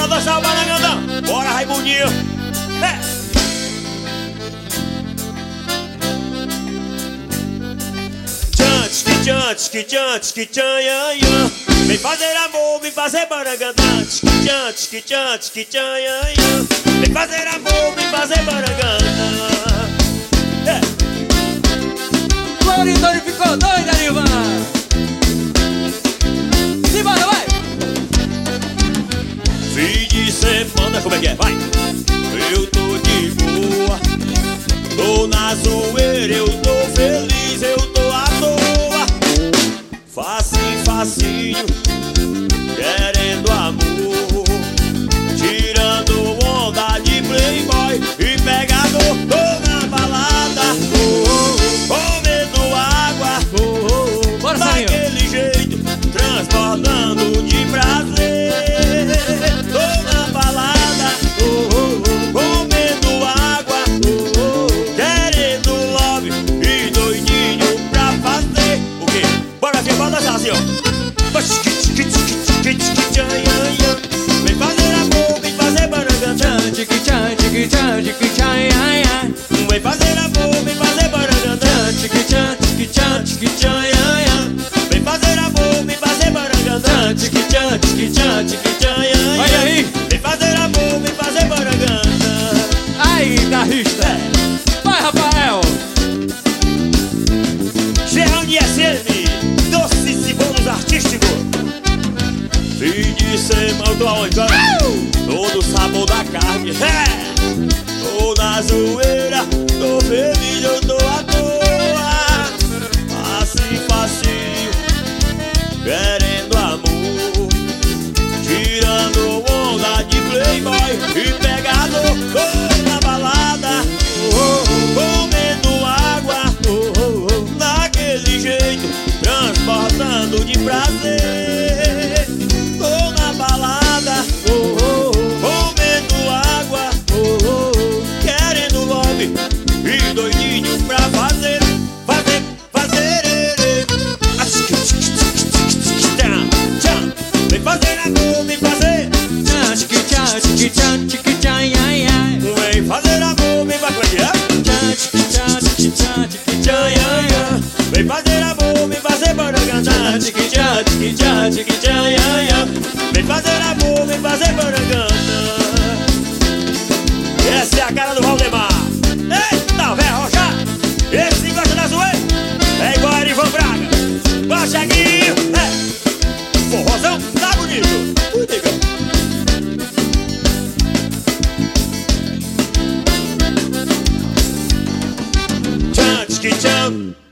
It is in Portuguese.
bora dançar o barangandão. Bora, Raimundinho. Tchan, tchan, tchan, yan, yan. Vem fazer amor, vem fazer barangandã. Tchan, tchan, tchan, yan, yan. Vem fazer amor, vem fazer barangandã. O auditório ficou doido, Arivan. Simbora, vai! Fim de semana, como é que é? Vai! Eu tô de boa, tô na zoeira, eu tô feliz, eu tô à toa. Facinho, facinho, querendo amor, tirando onda de playboy e pegador. Tô na balada, comendo água, Bora, daquele jeito, transbordando de prazer. Tô na balada, comendo água, querendo love e doidinho pra fazer o quê? Bora, filho, bora dançar assim, ó. Vem fazer amor, vem fazer barangandã. Tchan, tchan, tchan, ai, ai. Vem fazer amor, vem fazer barangandã. Tchan, tchan, tchan, ai, ai. Vem fazer amor, vem fazer barangandã. Tchan, tchan, ai, ai. Olha aí. Vem fazer amor, vem fazer barangandã. Aí, guitarrista. Vai, Rafael. Gerrone SM, doces e bolos artísticos. Fim de semana, eu tô aonde, cara? Tô no sabor da carne. Tô na zoeira, tô feliz, eu tô à toa. Facinho, facinho, querendo amor, tirando onda de playboy e pegador. Tô na balada, comendo água, daquele jeito, transportando de prazer. Tô na balada, comendo água, querendo love e doidinho pra fazer, fazer, fazer. Vem fazer amor, vem fazer. Tchan, tchan, ai, ai. Vem fazer amor, vem fazer. Tchan, ai, ai. Vem fazer amor, vem fazer barangandã. Tchan, ai, ai. Vem fazer amor, vem fazer barangandã. Essa é a cara do Valdemar. Eita, velho Rocha. Esse gosta da zoeira. É igual a Erivan Braga. Gosta aqui. Forrozão, tá bonito. Tchan, tchan.